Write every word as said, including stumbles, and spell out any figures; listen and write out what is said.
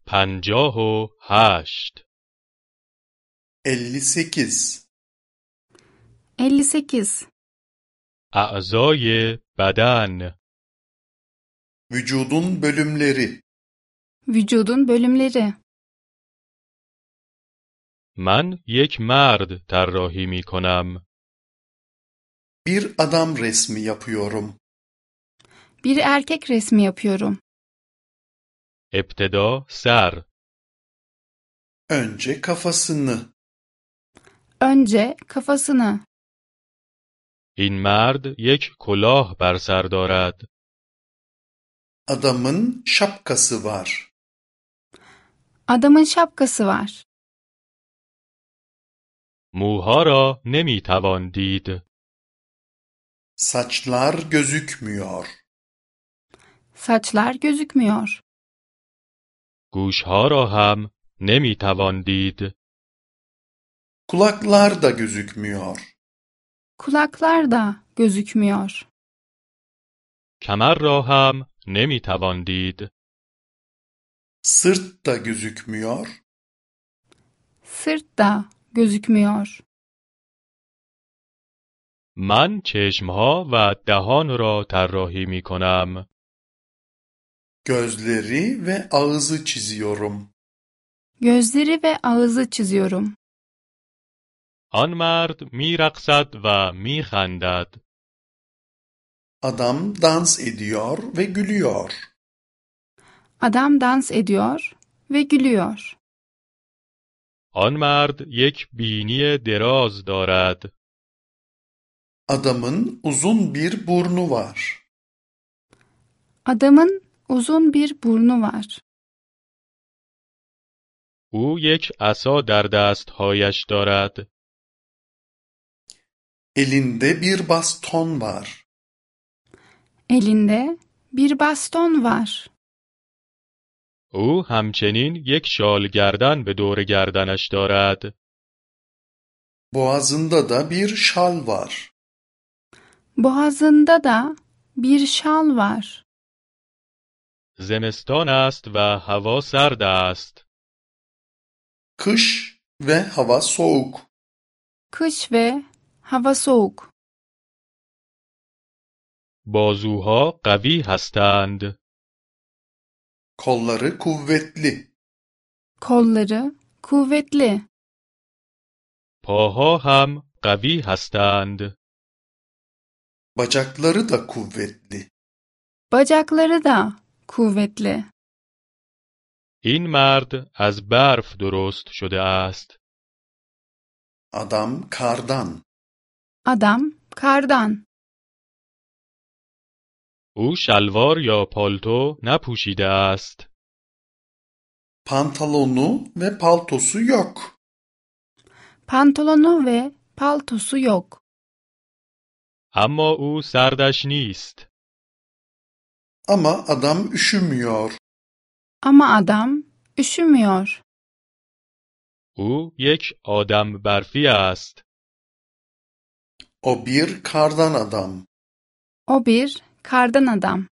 پنجاه و هشت. elli sekiz. elli sekiz. اعضای بدن. Vücudun bölümleri. Vücudun bölümleri. من یک مرد طراحی می کنم. Bir adam resmi yapıyorum. Bir erkek resmi yapıyorum. ابتدا سر. Önce kafasını. Önce kafasını. این مرد یک کلاه بر سر دارد. Adamın şapkası var. Adamın şapkası var. موها را نمی توان دید. Saçlar gözükmüyor. Saçlar gözükmüyor. گوشها را هم نمی توان دید. Kulaklar da gözükmüyor. Kulaklar da gözükmüyor. کمر را هم نمی توان دید. Sırt da gözükmüyor. Sırt da gözükmüyor. من چشمها و دهان را طراحی می کنم. Gözleri ve ağzı çiziyorum. Gözleri ve ağzı çiziyorum. آن مرد می رقصد و می خندد. Adam dans ediyor ve gülüyor. Adam dans ediyor ve gülüyor. آن مرد یک بینی دراز دارد. Adamın uzun bir burnu var. Adamın uzun bir burnu var. او یک عصا در دستهایش دارد. Elinde bir baston var. Elinde bir baston var. او همچنین یک شال گردن به دور گردنش دارد. Boğazında da bir şal var. Boğazında da bir şal var. زمستان است و هوا سرد است. Kış ve hava soğuk. Kış ve hava soğuk. بازوها قوی هستند. Kolları kuvvetli. Kolları kuvvetli. پاها هم قوی هستند. Bacakları da kuvvetli. Bacakları da kuvvetli. این مرد از برف درست شده است. Adam kardan. Adam kardan. او شلوار یا پالتو نپوشیده است. Pantolonu ve paltosu yok. Pantolonu ve paltosu yok. اما او سردش نیست. Ama adam üşümüyor. Ama adam üşümüyor. او یک آدم برفی است. O bir kardan adam. O bir kardan adam.